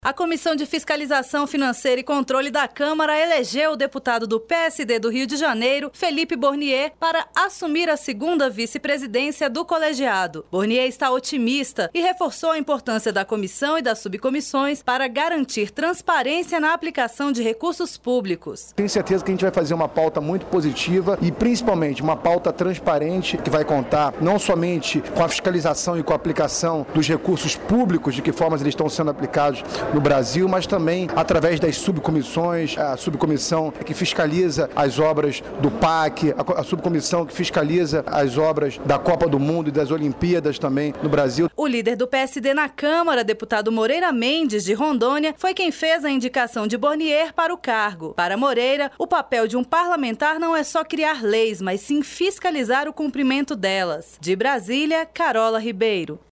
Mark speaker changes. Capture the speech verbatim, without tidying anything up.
Speaker 1: A Comissão de Fiscalização Financeira e Controle da Câmara elegeu o deputado do P S D do Rio de Janeiro, Felipe Bornier, para assumir a segunda vice-presidência do colegiado. Bornier está otimista e reforçou a importância da comissão e das subcomissões para garantir transparência na aplicação de recursos públicos.
Speaker 2: Tenho certeza que a gente vai fazer uma pauta muito positiva e principalmente uma pauta transparente que vai contar não somente com a fiscalização e com a aplicação dos recursos públicos, de que formas eles estão sendo aplicados no Brasil, mas também através das subcomissões, a subcomissão que fiscaliza as obras do P A C, a subcomissão que fiscaliza as obras da Copa do Mundo e das Olimpíadas também no Brasil.
Speaker 1: O líder do P S D na Câmara, deputado Moreira Mendes, de Rondônia, foi quem fez a indicação de Bornier para o cargo. Para Moreira, o papel de um parlamentar não é só criar leis, mas sim fiscalizar o cumprimento delas. De Brasília, Carola Ribeiro.